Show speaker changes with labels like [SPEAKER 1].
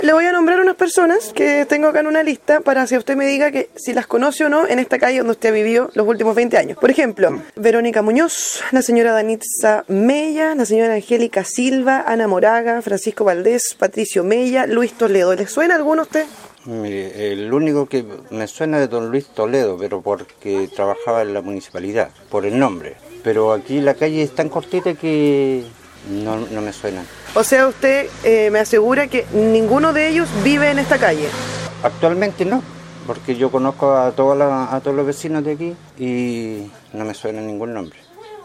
[SPEAKER 1] Le voy a nombrar unas personas que tengo acá en una lista para que usted me diga que si las conoce o no en esta calle donde usted ha vivido los últimos 20 años. Por ejemplo, Verónica Muñoz, la señora Danitza Mella, la señora Angélica Silva, Ana Moraga, Francisco Valdés, Patricio Mella, Luis Toledo. ¿Le suena alguno a usted?
[SPEAKER 2] Mire, el único que me suena es de don Luis Toledo, pero porque trabajaba en la municipalidad, por el nombre. Pero aquí la calle es tan cortita que no me suena.
[SPEAKER 1] O sea, usted me asegura que ninguno de ellos vive en esta calle.
[SPEAKER 2] Actualmente no, porque yo conozco a todos los vecinos de aquí y no me suena ningún nombre.